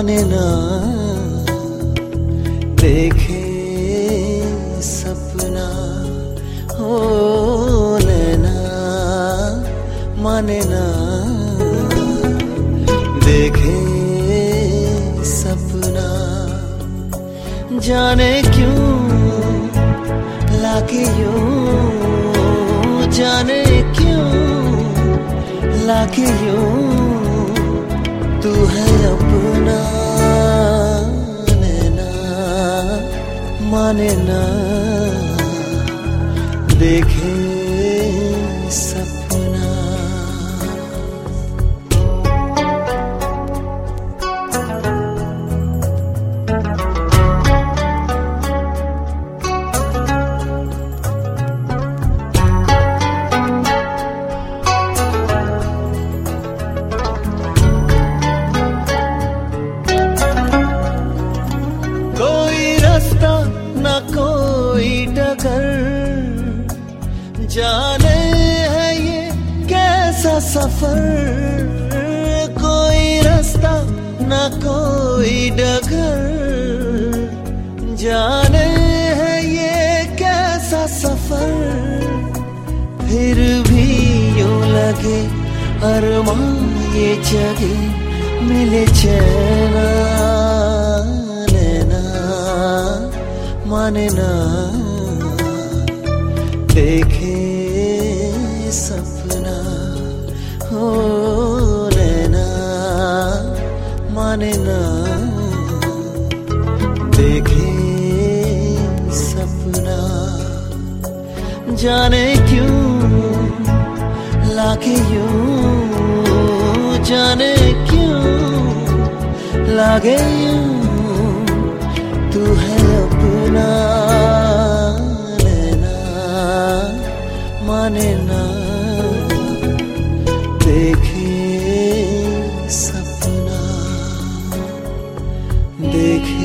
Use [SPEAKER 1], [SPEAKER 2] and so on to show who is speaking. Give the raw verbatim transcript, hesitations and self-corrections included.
[SPEAKER 1] माने ना, देखे सपना हो नैना, माने ना, देखे सपना। जाने क्यों लाके यूं, जाने क्यों लाके यूं, तू है अपना नैना, माने ना, देखे सपना। न कोई डगर, जाने है ये कैसा सफर। कोई रास्ता न कोई डगर, जाने है ये कैसा सफर। फिर भी यूं लगे अरमां ये जगे, मिले चैना नैना, माने ना, देखे सपना हो नैना, माने ना, देखे सपना। जाने क्यों लागे यूं, जाने क्यों लागे यूं, तू है अपना नैना, माने ना, देखे सपना, देखे